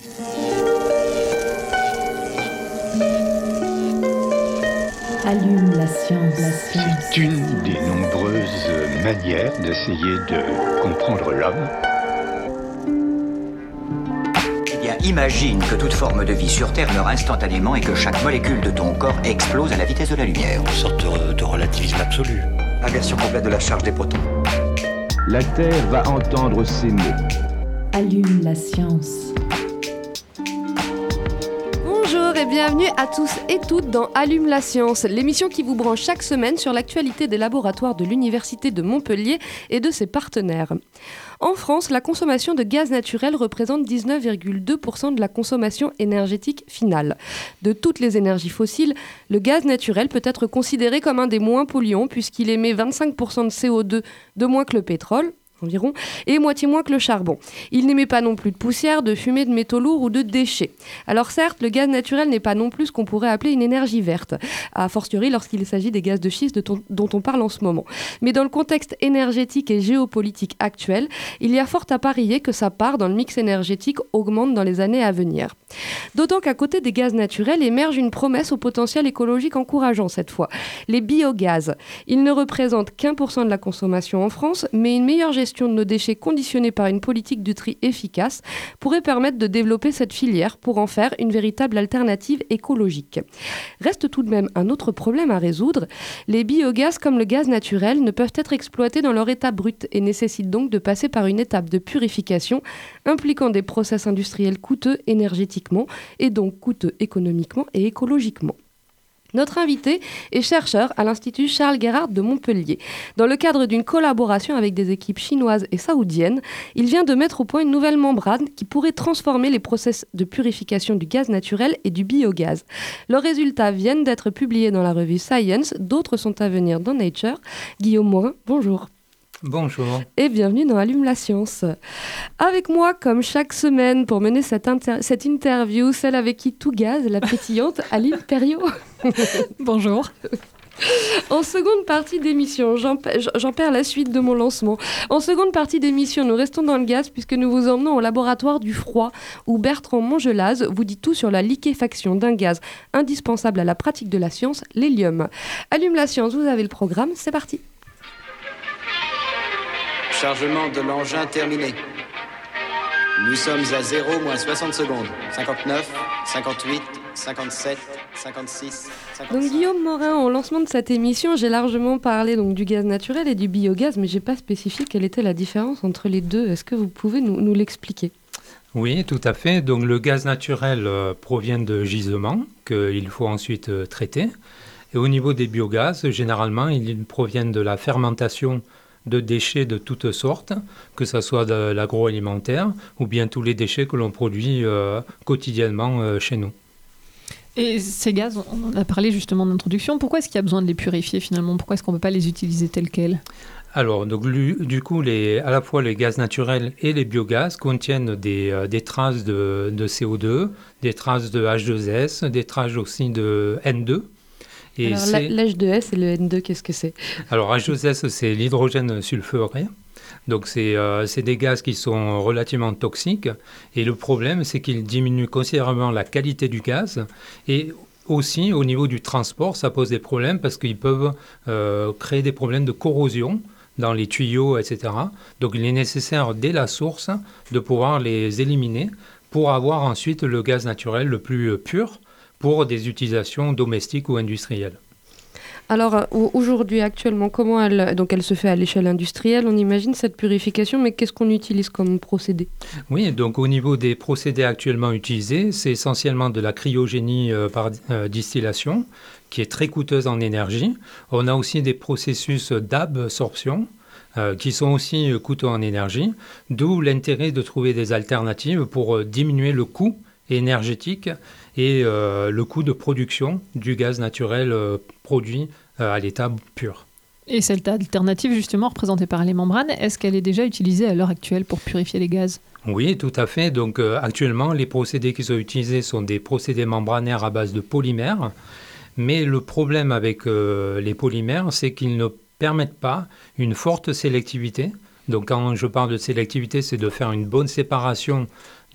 Allume la science. C'est une des nombreuses manières d'essayer de comprendre l'homme. Eh bien, imagine que toute forme de vie sur Terre meurt instantanément et que chaque molécule de ton corps explose à la vitesse de la lumière. Une sorte de relativisme absolu. Inversion complète de la charge des protons. La Terre va entendre ces mots. Allume la science. Bonjour et bienvenue à tous et toutes dans Allume la science, l'émission qui vous branche chaque semaine sur l'actualité des laboratoires de l'Université de Montpellier et de ses partenaires. En France, la consommation de gaz naturel représente 19,2% de la consommation énergétique finale. De toutes les énergies fossiles, le gaz naturel peut être considéré comme un des moins polluants puisqu'il émet 25% de CO2 de moins que le pétrole, environ, et moitié moins que le charbon. Il n'émet pas non plus de poussière, de fumée, de métaux lourds ou de déchets. Alors certes, le gaz naturel n'est pas non plus ce qu'on pourrait appeler une énergie verte, a fortiori lorsqu'il s'agit des gaz de schiste dont on parle en ce moment. Mais dans le contexte énergétique et géopolitique actuel, il y a fort à parier que sa part dans le mix énergétique augmente dans les années à venir. D'autant qu'à côté des gaz naturels émerge une promesse au potentiel écologique encourageant cette fois, les biogaz. Ils ne représentent qu'1% de la consommation en France, mais une meilleure gestion de nos déchets conditionnée par une politique de tri efficace pourrait permettre de développer cette filière pour en faire une véritable alternative écologique. Reste tout de même un autre problème à résoudre. Les biogaz comme le gaz naturel ne peuvent être exploités dans leur état brut et nécessitent donc de passer par une étape de purification impliquant des process industriels coûteux énergétiquement et donc coûteux économiquement et écologiquement. Notre invité est chercheur à l'Institut Charles Gerhardt de Montpellier. Dans le cadre d'une collaboration avec des équipes chinoises et saoudiennes, il vient de mettre au point une nouvelle membrane qui pourrait transformer les process de purification du gaz naturel et du biogaz. Leurs résultats viennent d'être publiés dans la revue Science, d'autres sont à venir dans Nature. Guillaume Morin, bonjour. Bonjour. Et bienvenue dans Allume la science. Avec moi, comme chaque semaine, pour mener cette interview, celle avec qui tout gaz, la pétillante, Aline Perriot. Bonjour. En seconde partie d'émission, j'en perds la suite de mon lancement. En seconde partie d'émission, nous restons dans le gaz puisque nous vous emmenons au laboratoire du froid où Bertrand Mongelaz vous dit tout sur la liquéfaction d'un gaz indispensable à la pratique de la science, l'hélium. Allume la science, vous avez le programme, c'est parti. Chargement de l'engin terminé. Nous sommes à 0 moins 60 secondes. 59, 58, 57, 56, 55. Donc Guillaume Morin, au lancement de cette émission, j'ai largement parlé donc, du gaz naturel et du biogaz, mais je n'ai pas spécifié quelle était la différence entre les deux. Est-ce que vous pouvez nous l'expliquer ? Oui, tout à fait. Donc le gaz naturel provient de gisements qu'il faut ensuite traiter. Et au niveau des biogaz, généralement, ils proviennent de la fermentation de déchets de toutes sortes, que ce soit de l'agroalimentaire ou bien tous les déchets que l'on produit quotidiennement chez nous. Et ces gaz, on en a parlé justement d'introduction, pourquoi est-ce qu'il y a besoin de les purifier finalement ? Pourquoi est-ce qu'on ne peut pas les utiliser tels quels ? Alors, donc, du coup, à la fois les gaz naturels et les biogaz contiennent des traces de CO2, des traces de H2S, des traces aussi de N2. Et alors l'H2S et le N2, qu'est-ce que c'est ? Alors H2S, c'est l'hydrogène sulfuré. Donc c'est des gaz qui sont relativement toxiques. Et le problème, c'est qu'ils diminuent considérablement la qualité du gaz. Et aussi, au niveau du transport, ça pose des problèmes parce qu'ils peuvent créer des problèmes de corrosion dans les tuyaux, etc. Donc il est nécessaire, dès la source, de pouvoir les éliminer pour avoir ensuite le gaz naturel le plus pur pour des utilisations domestiques ou industrielles. Alors aujourd'hui, actuellement, comment elle se fait à l'échelle industrielle, on imagine cette purification, mais qu'est-ce qu'on utilise comme procédé ? Oui, donc au niveau des procédés actuellement utilisés, c'est essentiellement de la cryogénie par distillation, qui est très coûteuse en énergie. On a aussi des processus d'absorption, qui sont aussi coûteux en énergie, d'où l'intérêt de trouver des alternatives pour diminuer le coût énergétique et le coût de production du gaz naturel produit à l'état pur. Et cette alternative justement représentée par les membranes, est-ce qu'elle est déjà utilisée à l'heure actuelle pour purifier les gaz ? Oui, tout à fait. Donc actuellement, les procédés qui sont utilisés sont des procédés membranaires à base de polymères. Mais le problème avec les polymères, c'est qu'ils ne permettent pas une forte sélectivité. Donc quand je parle de sélectivité, c'est de faire une bonne séparation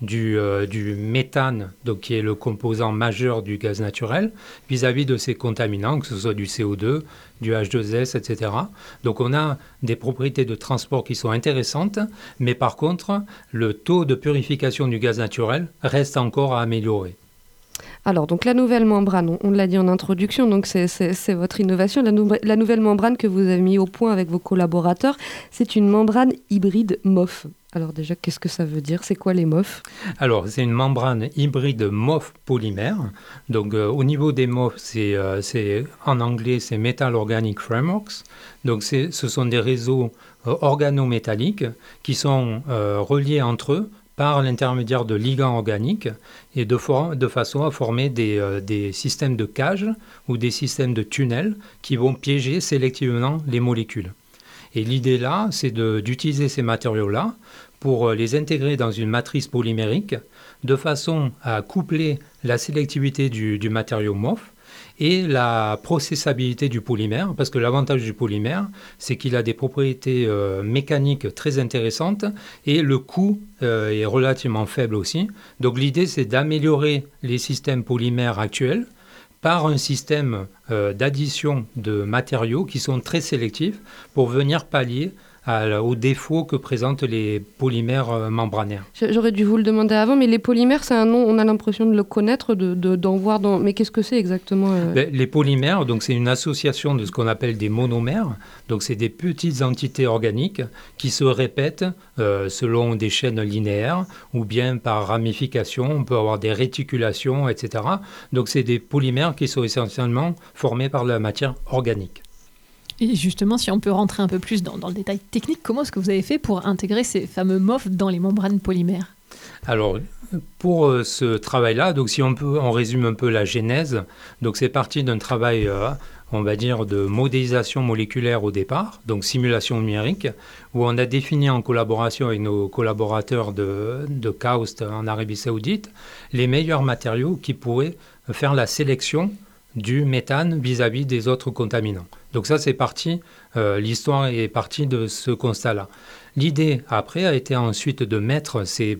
du méthane, donc qui est le composant majeur du gaz naturel, vis-à-vis de ces contaminants, que ce soit du CO2, du H2S, etc. Donc on a des propriétés de transport qui sont intéressantes, mais par contre, le taux de purification du gaz naturel reste encore à améliorer. Alors, donc la nouvelle membrane, on l'a dit en introduction, donc c'est votre innovation. La nouvelle membrane que vous avez mis au point avec vos collaborateurs, c'est une membrane hybride MOF. Alors déjà, qu'est-ce que ça veut dire? C'est quoi les MOF? Alors, c'est une membrane hybride MOF-polymère. Donc, au niveau des MOF, c'est en anglais, c'est Metal Organic Frameworks. Donc, ce sont des réseaux organométalliques qui sont reliés entre eux par l'intermédiaire de ligands organiques et de façon à former des systèmes de cage ou des systèmes de tunnels qui vont piéger sélectivement les molécules. Et l'idée là, c'est d'utiliser ces matériaux-là pour les intégrer dans une matrice polymérique de façon à coupler la sélectivité du matériau MOF et la processabilité du polymère, parce que l'avantage du polymère, c'est qu'il a des propriétés mécaniques très intéressantes et le coût est relativement faible aussi. Donc l'idée, c'est d'améliorer les systèmes polymères actuels par un système d'addition de matériaux qui sont très sélectifs pour venir pallier aux défauts que présentent les polymères membranaires. J'aurais dû vous le demander avant, mais les polymères, c'est un nom, on a l'impression de le connaître, d'en voir dans... Mais qu'est-ce que c'est exactement Les polymères, donc c'est une association de ce qu'on appelle des monomères. Donc c'est des petites entités organiques qui se répètent selon des chaînes linéaires ou bien par ramification. On peut avoir des réticulations, etc. Donc c'est des polymères qui sont essentiellement formés par la matière organique. Et justement, si on peut rentrer un peu plus dans le détail technique, comment est-ce que vous avez fait pour intégrer ces fameux MOF dans les membranes polymères? Alors, pour ce travail-là, donc si on résume un peu la genèse, donc c'est parti d'un travail, on va dire, de modélisation moléculaire au départ, donc simulation numérique, où on a défini en collaboration avec nos collaborateurs de KAUST en Arabie Saoudite les meilleurs matériaux qui pourraient faire la sélection du méthane vis-à-vis des autres contaminants. Donc ça, c'est parti, l'histoire est partie de ce constat-là. L'idée, après, a été ensuite de mettre ces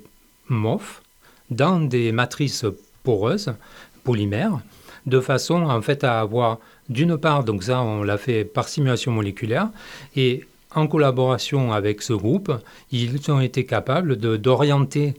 MOF dans des matrices poreuses, polymères, de façon, en fait, à avoir, d'une part, donc ça, on l'a fait par simulation moléculaire, et en collaboration avec ce groupe, ils ont été capables d'orienter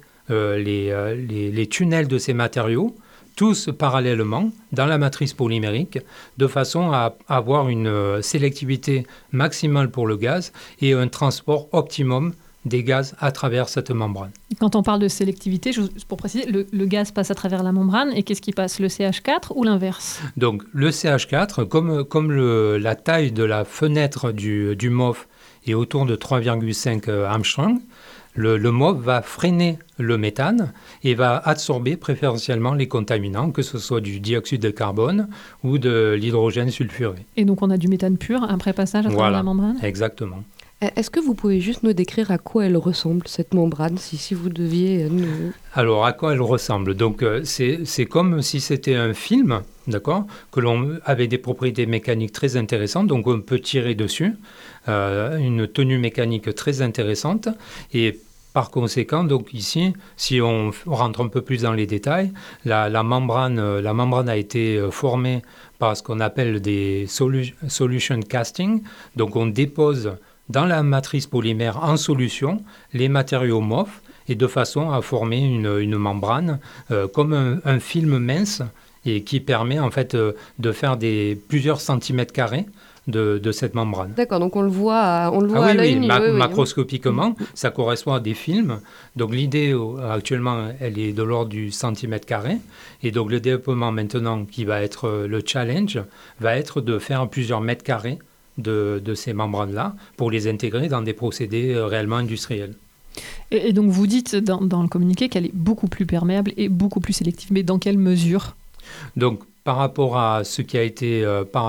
les tunnels de ces matériaux tous parallèlement dans la matrice polymérique, de façon à avoir une sélectivité maximale pour le gaz et un transport optimum des gaz à travers cette membrane. Quand on parle de sélectivité, pour préciser, le gaz passe à travers la membrane et qu'est-ce qui passe, le CH4 ou l'inverse? Donc le CH4, comme la taille de la fenêtre du MOF est autour de 3,5 Armstrong, le MOF va freiner le méthane et va absorber préférentiellement les contaminants, que ce soit du dioxyde de carbone ou de l'hydrogène sulfuré. Et donc on a du méthane pur après passage à travers la membrane? Exactement. Est-ce que vous pouvez juste nous décrire à quoi elle ressemble, cette membrane, si vous deviez nous... Alors, à quoi elle ressemble? Donc, c'est comme si c'était un film, d'accord, que l'on avait des propriétés mécaniques très intéressantes, donc on peut tirer dessus, une tenue mécanique très intéressante, et par conséquent, donc ici, si on rentre un peu plus dans les détails, la membrane a été formée par ce qu'on appelle des solution casting, donc on dépose dans la matrice polymère en solution les matériaux MOF et de façon à former une membrane comme un film mince et qui permet en fait de faire plusieurs centimètres carrés de cette membrane. D'accord, donc on le voit à l'œil nu. Macroscopiquement, ça correspond à des films. Donc l'idée actuellement, elle est de l'ordre du centimètre carré. Et donc le développement maintenant qui va être le challenge, va être de faire plusieurs mètres carrés de ces membranes-là pour les intégrer dans des procédés réellement industriels. Et donc vous dites dans le communiqué qu'elle est beaucoup plus perméable et beaucoup plus sélective, mais dans quelle mesure? Donc par rapport à ce qui a été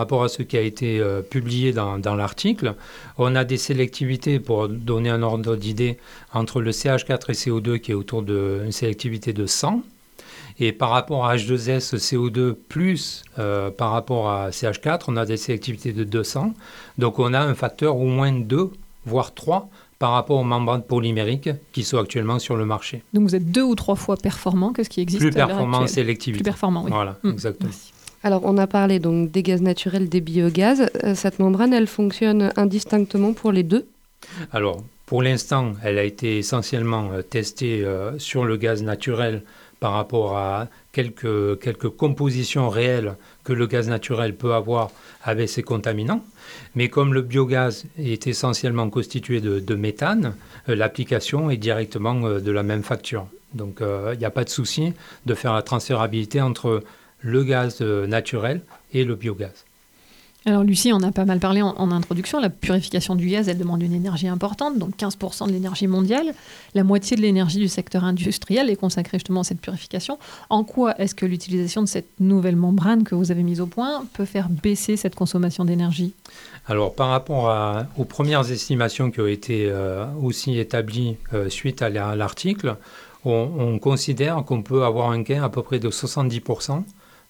publié dans l'article, on a des sélectivités, pour donner un ordre d'idée, entre le CH4 et CO2 qui est autour d'une sélectivité de 100. Et par rapport à H2S, CO2 plus par rapport à CH4, on a des sélectivités de 200. Donc on a un facteur au moins 2, voire 3 par rapport aux membranes polymériques qui sont actuellement sur le marché. Donc vous êtes 2 ou 3 fois performant que ce qui existe Plus à l'heure performant en actuelle. sélectivité. Plus performant, oui. Voilà, exactement. Merci. Alors, on a parlé donc des gaz naturels, des biogaz. Cette membrane, elle fonctionne indistinctement pour les deux? Alors, pour l'instant, elle a été essentiellement testée sur le gaz naturel par rapport à quelques compositions réelles que le gaz naturel peut avoir avec ses contaminants. Mais comme le biogaz est essentiellement constitué de méthane, l'application est directement de la même facture. Donc, il n'y a pas de souci de faire la transférabilité entre le gaz naturel et le biogaz. Alors Lucie, on a pas mal parlé en introduction. La purification du gaz, elle demande une énergie importante, donc 15% de l'énergie mondiale. La moitié de l'énergie du secteur industriel est consacrée justement à cette purification. En quoi est-ce que l'utilisation de cette nouvelle membrane que vous avez mise au point peut faire baisser cette consommation d'énergie? Alors, par rapport aux premières estimations qui ont été aussi établies suite à l'article, on considère qu'on peut avoir un gain à peu près de 70%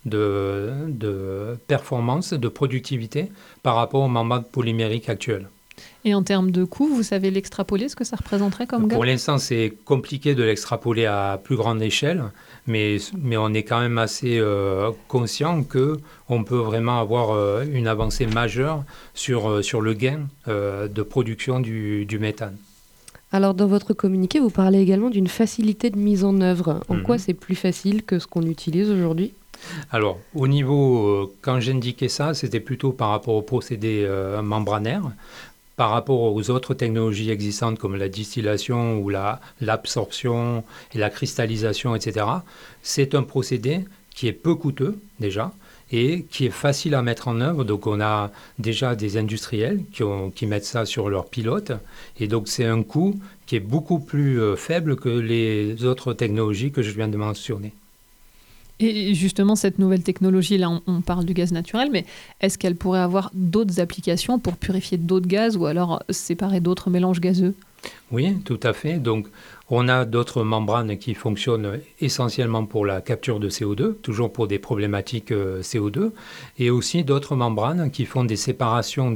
de performance, de productivité par rapport aux membranes polymériques actuelles. Et en termes de coût, vous savez l'extrapoler, ce que ça représenterait comme gain? Pour l'instant, c'est compliqué de l'extrapoler à plus grande échelle, mais on est quand même assez conscient qu'on peut vraiment avoir une avancée majeure sur le gain de production du méthane. Alors, dans votre communiqué, vous parlez également d'une facilité de mise en œuvre. En quoi c'est plus facile que ce qu'on utilise aujourd'hui? Alors, au niveau, quand j'indiquais ça, c'était plutôt par rapport au procédé membranaire. Par rapport aux autres technologies existantes comme la distillation ou l'absorption et la cristallisation, etc., c'est un procédé qui est peu coûteux déjà et qui est facile à mettre en œuvre. Donc on a déjà des industriels qui mettent ça sur leurs pilotes et donc c'est un coût qui est beaucoup plus faible que les autres technologies que je viens de mentionner. Et justement, cette nouvelle technologie, là, on parle du gaz naturel, mais est-ce qu'elle pourrait avoir d'autres applications pour purifier d'autres gaz ou alors séparer d'autres mélanges gazeux? Oui, tout à fait. Donc, on a d'autres membranes qui fonctionnent essentiellement pour la capture de CO2, toujours pour des problématiques CO2, et aussi d'autres membranes qui font des séparations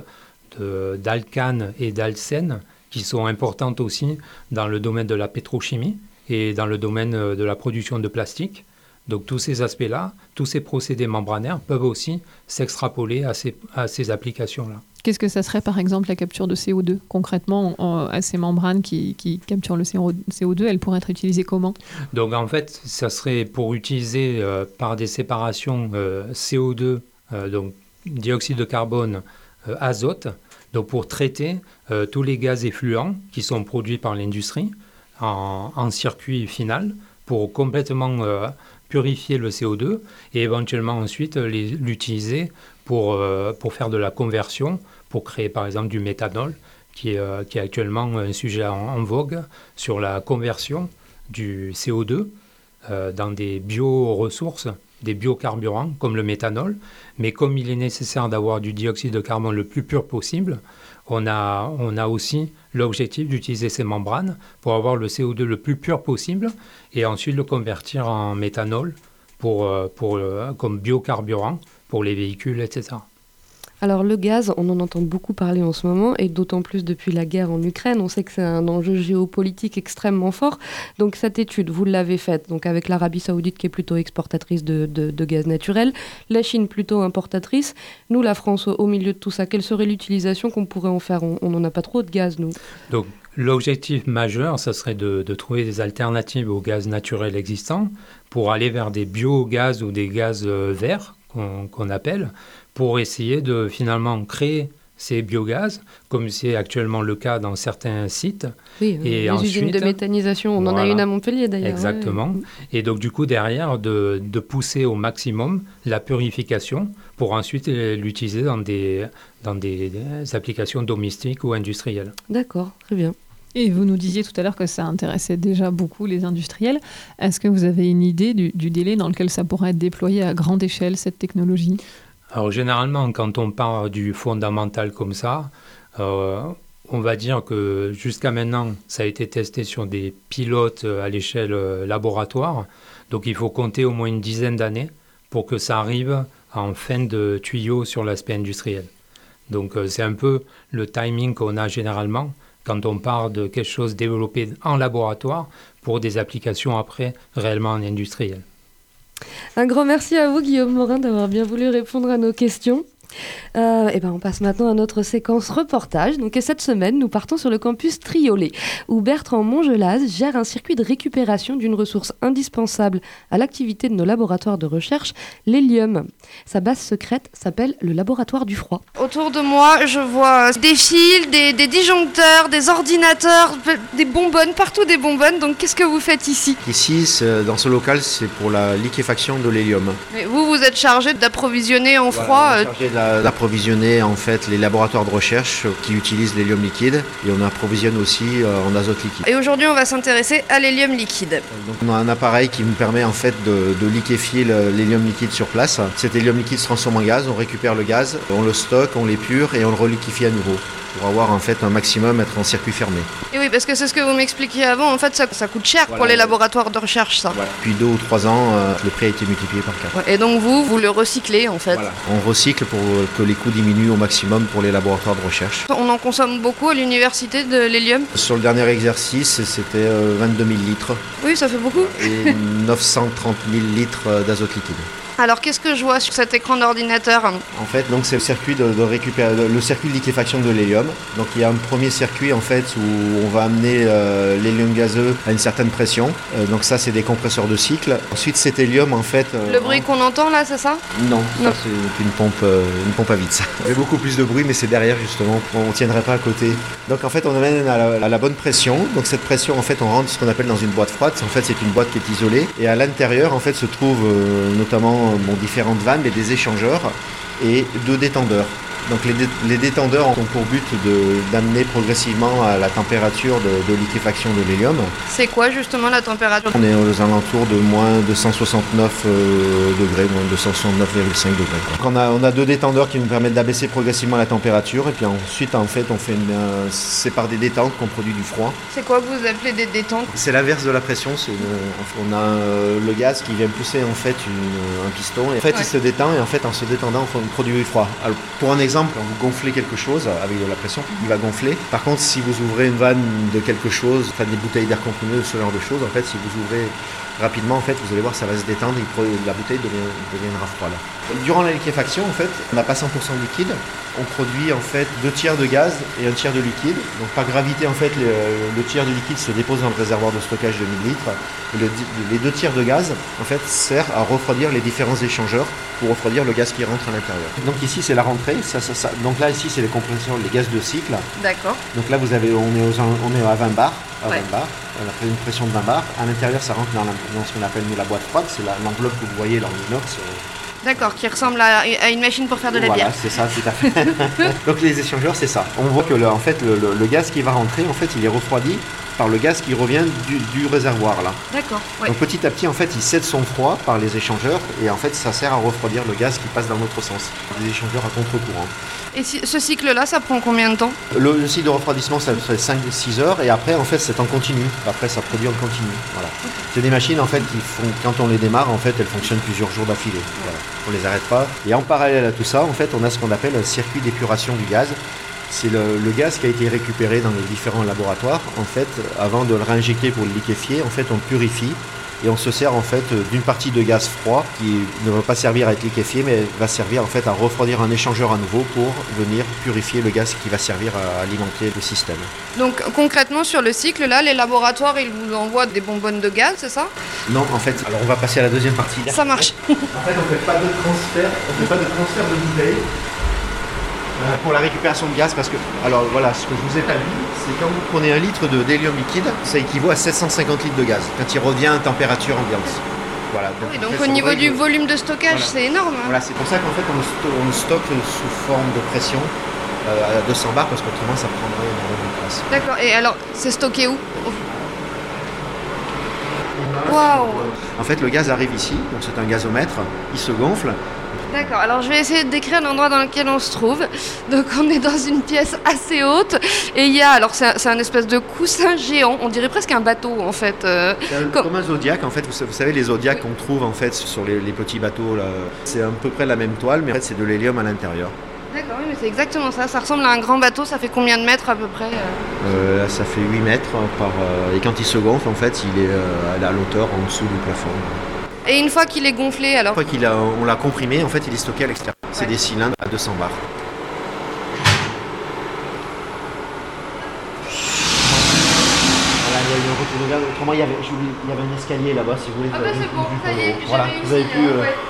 d'alcanes et d'alcènes qui sont importantes aussi dans le domaine de la pétrochimie et dans le domaine de la production de plastique. Donc tous ces aspects-là, tous ces procédés membranaires peuvent aussi s'extrapoler à ces applications-là. Qu'est-ce que ça serait par exemple la capture de CO2? Concrètement, à ces membranes qui capturent le CO2, elles pourraient être utilisées comment? Donc en fait, ça serait pour utiliser par des séparations CO2, donc dioxyde de carbone, azote, donc pour traiter tous les gaz effluents qui sont produits par l'industrie en circuit final pour complètement purifier le CO2 et éventuellement ensuite l'utiliser pour faire de la conversion, pour créer par exemple du méthanol, qui est actuellement un sujet en vogue sur la conversion du CO2 dans des bioressources, des biocarburants comme le méthanol. Mais comme il est nécessaire d'avoir du dioxyde de carbone le plus pur possible, on a aussi l'objectif d'utiliser ces membranes pour avoir le CO2 le plus pur possible et ensuite le convertir en méthanol comme biocarburant pour les véhicules, etc. Alors le gaz, on en entend beaucoup parler en ce moment, et d'autant plus depuis la guerre en Ukraine. On sait que c'est un enjeu géopolitique extrêmement fort. Donc cette étude, vous l'avez faite donc avec l'Arabie Saoudite qui est plutôt exportatrice de gaz naturel, la Chine plutôt importatrice. Nous, la France, au milieu de tout ça, quelle serait l'utilisation qu'on pourrait en faire? On n'en a pas trop de gaz, nous. Donc l'objectif majeur, ça serait de trouver des alternatives au gaz naturel existant pour aller vers des biogaz ou des gaz verts qu'on appelle, pour essayer de finalement créer ces biogaz, comme c'est actuellement le cas dans certains sites. Oui, et les ensuite, usines de méthanisation, on en a une à Montpellier d'ailleurs. Exactement. Ouais. Et donc du coup, derrière, de pousser au maximum la purification pour ensuite l'utiliser dans des applications domestiques ou industrielles. D'accord, très bien. Et vous nous disiez tout à l'heure que ça intéressait déjà beaucoup les industriels. Est-ce que vous avez une idée du délai dans lequel ça pourrait être déployé à grande échelle, cette technologie? Alors généralement, quand on parle du fondamental comme ça, on va dire que jusqu'à maintenant, ça a été testé sur des pilotes à l'échelle laboratoire. Donc il faut compter au moins une dizaine d'années pour que ça arrive en fin de tuyau sur l'aspect industriel. Donc c'est un peu le timing qu'on a généralement quand on parle de quelque chose développé en laboratoire pour des applications après réellement industrielles. Un grand merci à vous, Guillaume Morin, d'avoir bien voulu répondre à nos questions. On passe maintenant à notre séquence reportage. Et cette semaine, nous partons sur le campus Triolet, où Bertrand Mongelaz gère un circuit de récupération d'une ressource indispensable à l'activité de nos laboratoires de recherche, l'hélium. Sa base secrète s'appelle le laboratoire du froid. Autour de moi, je vois des fils, des disjoncteurs, des ordinateurs, des bonbonnes, partout des bonbonnes. Donc qu'est-ce que vous faites ici ? Ici, dans ce local, c'est pour la liquéfaction de l'hélium. Mais vous êtes chargé d'approvisionner en froid d'approvisionner en fait les laboratoires de recherche qui utilisent l'hélium liquide et on approvisionne aussi en azote liquide. Et aujourd'hui on va s'intéresser à l'hélium liquide. Donc on a un appareil qui nous permet en fait de liquéfier l'hélium liquide sur place. Cet hélium liquide se transforme en gaz, on récupère le gaz, on le stocke, on l'épure et on le reliquéfie à nouveau pour avoir en fait un maximum, être en circuit fermé. Et oui, parce que c'est ce que vous m'expliquiez avant, en fait ça coûte cher pour les laboratoires de recherche ça. Voilà. Depuis 2 ou 3 ans, le prix a été multiplié par 4. Et donc vous le recyclez en fait. Voilà. On recycle pour que les coûts diminuent au maximum pour les laboratoires de recherche. On en consomme beaucoup à l'université de l'hélium ? Sur le dernier exercice, c'était 22 000 litres. Oui, ça fait beaucoup. Et 930 000 litres d'azote liquide. Alors qu'est-ce que je vois sur cet écran d'ordinateur ? En fait, donc c'est le circuit de le circuit de liquéfaction de l'hélium. Donc il y a un premier circuit en fait où on va amener l'hélium gazeux à une certaine pression. Donc ça c'est des compresseurs de cycle. Ensuite cet hélium en fait. Le bruit qu'on entend là, c'est ça ? Non, ça c'est une pompe à vide ça. Il y a beaucoup plus de bruit mais c'est derrière justement. On tiendrait pas à côté. Donc en fait on amène à la bonne pression. Donc cette pression en fait on rentre ce qu'on appelle dans une boîte froide. En fait c'est une boîte qui est isolée et à l'intérieur en fait se trouvent notamment différentes vannes et des échangeurs et 2 détendeurs. Donc les détendeurs ont pour but d'amener progressivement à la température de liquéfaction de l'hélium. C'est quoi justement la température ? On est aux alentours de moins 269 degrés, moins 269,5 degrés. Donc on a 2 détendeurs qui nous permettent d'abaisser progressivement la température et puis ensuite en fait c'est par des détentes qu'on produit du froid. C'est quoi que vous appelez des détentes ? C'est l'inverse de la pression. On a le gaz qui vient pousser en fait un piston et en fait il se détend et en fait en se détendant on produit du froid. Alors, pour un exemple, quand vous gonflez quelque chose avec de la pression, il va gonfler. Par contre, si vous ouvrez une vanne de quelque chose, enfin des bouteilles d'air comprimé ou ce genre de choses, en fait, si vous ouvrez rapidement, en fait, vous allez voir, ça va se détendre et la bouteille deviendra froide. Durant la liquéfaction, en fait, on n'a pas 100% de liquide. On produit en fait 2/3 de gaz et 1/3 de liquide. Donc par gravité, en fait, le tiers de liquide se dépose dans le réservoir de stockage de 1000 litres. Et les 2/3 de gaz, en fait, sert à refroidir les différents échangeurs pour refroidir le gaz qui rentre à l'intérieur. Donc ici, c'est la rentrée. Donc là, ici, c'est les compresseurs, les gaz de cycle. D'accord. Donc là, on est à 20 bars. On a une pression de 20 bars. À l'intérieur, ça rentre dans ce qu'on appelle la boîte froide. C'est l'enveloppe que vous voyez dans l'inox. D'accord, qui ressemble à une machine pour faire de la bière. Voilà, c'est ça, tout à fait. Donc les échangeurs, c'est ça. On voit que en fait, le gaz qui va rentrer, en fait, il est refroidi par le gaz qui revient du réservoir là. D'accord. Ouais. Donc petit à petit, en fait, il cède son froid par les échangeurs et en fait, ça sert à refroidir le gaz qui passe dans l'autre sens. Des échangeurs à contre-courant. Et ce cycle-là, ça prend combien de temps ? Le cycle de refroidissement, ça fait 5-6 heures et après, en fait, c'est en continu. Après, ça produit en continu. Voilà. C'est des machines, en fait, qui font, quand on les démarre, en fait, elles fonctionnent plusieurs jours d'affilée. Voilà. On les arrête pas. Et en parallèle à tout ça, en fait, on a ce qu'on appelle un circuit d'épuration du gaz. C'est le gaz qui a été récupéré dans les différents laboratoires. En fait, avant de le réinjecter pour le liquéfier, en fait, on le purifie. Et on se sert en fait d'une partie de gaz froid qui ne va pas servir à être liquéfié, mais va servir en fait à refroidir un échangeur à nouveau pour venir purifier le gaz qui va servir à alimenter le système. Donc concrètement sur le cycle là, les laboratoires ils vous envoient des bonbonnes de gaz, c'est ça ? Non, en fait, alors on va passer à la deuxième partie. Ça marche. En fait, on ne fait pas de transfert de bouteilles. Pour la récupération de gaz, parce que, alors voilà, ce que je vous ai pas dit, c'est quand vous prenez 1 litre d'hélium liquide, ça équivaut à 750 litres de gaz, quand il revient à température ambiante. Voilà. Donc au niveau du volume de stockage, voilà. C'est énorme. Hein. Voilà, c'est pour ça qu'en fait on stocke sous forme de pression à 200 bars, parce qu'autrement ça prendrait énormément de place. D'accord, et alors c'est stocké où ? Waouh ! En fait, le gaz arrive ici, donc c'est un gazomètre, il se gonfle. D'accord, alors je vais essayer de décrire l'endroit dans lequel on se trouve. Donc on est dans une pièce assez haute et il y a, alors c'est un espèce de coussin géant, on dirait presque un bateau en fait. Comme un Zodiac en fait, vous savez les Zodiacs qu'on trouve en fait sur les petits bateaux là, c'est à peu près la même toile mais en fait c'est de l'hélium à l'intérieur. D'accord, oui, mais c'est exactement ça. Ça ressemble à un grand bateau. Ça fait combien de mètres à peu près Là, ça fait 8 mètres et quand il se gonfle, en fait, il est à l'auteur en dessous du plafond. Et une fois qu'il est gonflé, alors? Une fois qu'on l'a comprimé, en fait, il est stocké à l'extérieur. C'est des cylindres à 200 bars. Voilà, il y a eu un retour de gaz. Autrement, il y avait un escalier là-bas, si vous voulez. Ah bah c'est bon, ça y est, voilà, vous avez pu...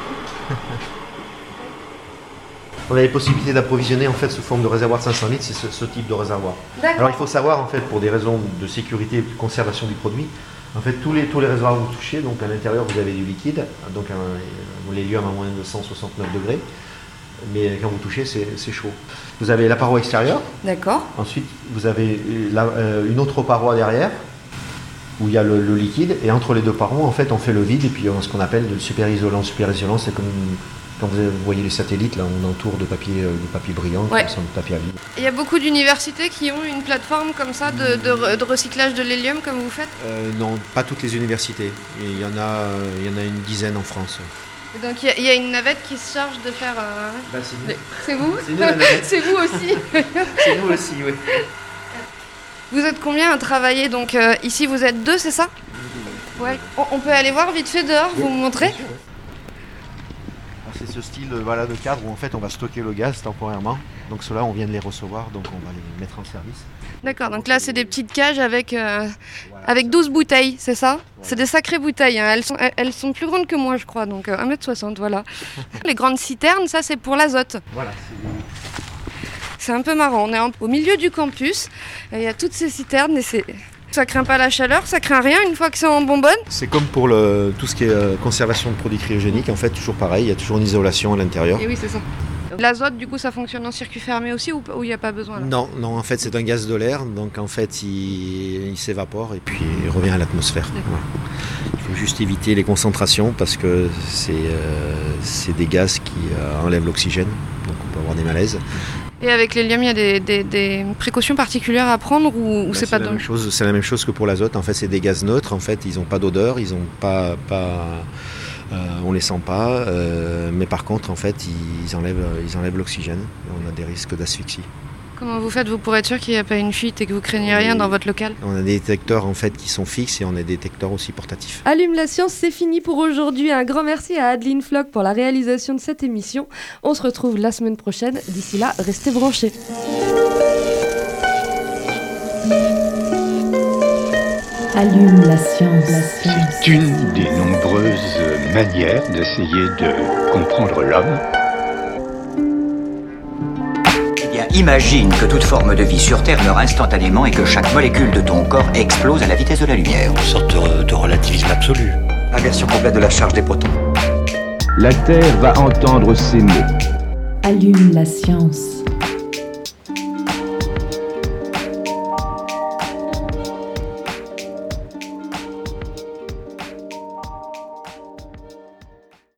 On a les possibilités d'approvisionner en fait sous forme de réservoir de 500 litres, c'est ce type de réservoir. Alors il faut savoir en fait, pour des raisons de sécurité et de conservation du produit, en fait tous les réservoirs que vous touchez, donc à l'intérieur vous avez du liquide, donc l'hélium à moins de 169 degrés, mais quand vous touchez c'est chaud. Vous avez la paroi extérieure. D'accord. Ensuite vous avez une autre paroi derrière où il y a le liquide, et entre les deux parois en fait on fait le vide et puis on a ce qu'on appelle le super isolant. Super isolant, c'est comme quand vous voyez les satellites, là, on entoure de papier brillant, comme ça, de papier à vide. Il y a beaucoup d'universités qui ont une plateforme comme ça de recyclage de l'hélium, comme vous faites? Non, pas toutes les universités. Il y en a une dizaine en France. Et donc il y a une navette qui se charge de faire... c'est nous. C'est vous? C'est nous, la navette. C'est vous aussi? C'est nous aussi, oui. Vous êtes combien à travailler? Donc ici vous êtes 2, c'est ça? Ouais. On peut aller voir vite fait dehors, vous me montrez? C'est ce style de cadre où en fait on va stocker le gaz temporairement. Donc ceux-là on vient de les recevoir, donc on va les mettre en service. D'accord, donc là c'est des petites cages avec 12 bouteilles, c'est ça? C'est des sacrées bouteilles, hein. Elles sont plus grandes que moi je crois, donc 1m60, voilà. Les grandes citernes, ça c'est pour l'azote. Voilà. C'est un peu marrant, on est au milieu du campus, il y a toutes ces citernes et ça craint pas la chaleur, ça craint rien une fois que c'est en bonbonne? C'est comme pour tout ce qui est conservation de produits cryogéniques, en fait toujours pareil, il y a toujours une isolation à l'intérieur. Et oui, c'est ça. L'azote, du coup, ça fonctionne en circuit fermé aussi ou il n'y a pas besoin là? Non, en fait c'est un gaz de l'air, donc en fait il s'évapore et puis il revient à l'atmosphère. Voilà. Il faut juste éviter les concentrations parce que c'est des gaz qui enlèvent l'oxygène, donc on peut avoir des malaises. Et avec l'hélium, il y a des précautions particulières à prendre ou c'est pas la même chose? C'est la même chose que pour l'azote. En fait, c'est des gaz neutres. En fait, ils n'ont pas d'odeur, ils ont pas on les sent pas. Mais par contre, en fait, ils enlèvent l'oxygène. Et on a des risques d'asphyxie. Comment vous faites, vous, pour être sûr qu'il n'y a pas une fuite et que vous craignez rien dans votre local? On a des détecteurs en fait qui sont fixes et on a des détecteurs aussi portatifs. Allume la science, c'est fini pour aujourd'hui. Un grand merci à Adeline Floch pour la réalisation de cette émission. On se retrouve la semaine prochaine. D'ici là, restez branchés. Allume la science. C'est une des nombreuses manières d'essayer de comprendre l'homme. Imagine que toute forme de vie sur Terre meurt instantanément et que chaque molécule de ton corps explose à la vitesse de la lumière. Une sorte de relativisme absolu. Inversion complète de la charge des protons. La Terre va entendre ces mots. Allume la science.